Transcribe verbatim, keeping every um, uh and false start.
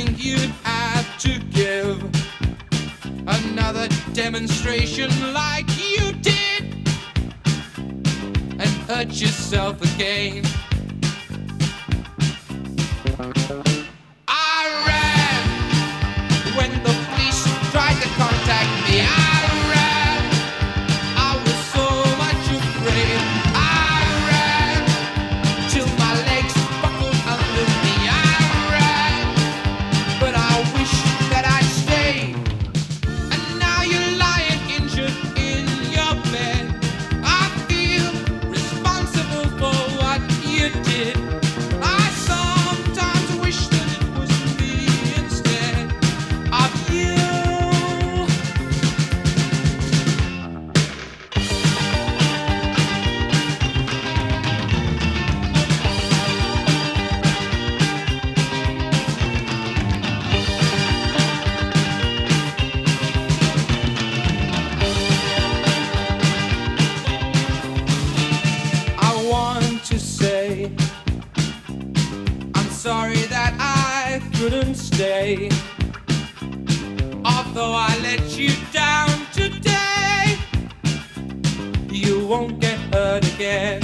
think you'd have to give another demonstration like you did and hurt yourself again. I ran when the police tried to contact me. I ran, I was so much afraid. I ran till my legs buckled under me. I ran, but I wish that I'd stayed. And now you're lying injured in your bed. I feel responsible for what you did. I sometimes wish that it was me instead of you. I want to say I'm sorry that I couldn't stay. Although I let you down today, you won't get hurt again.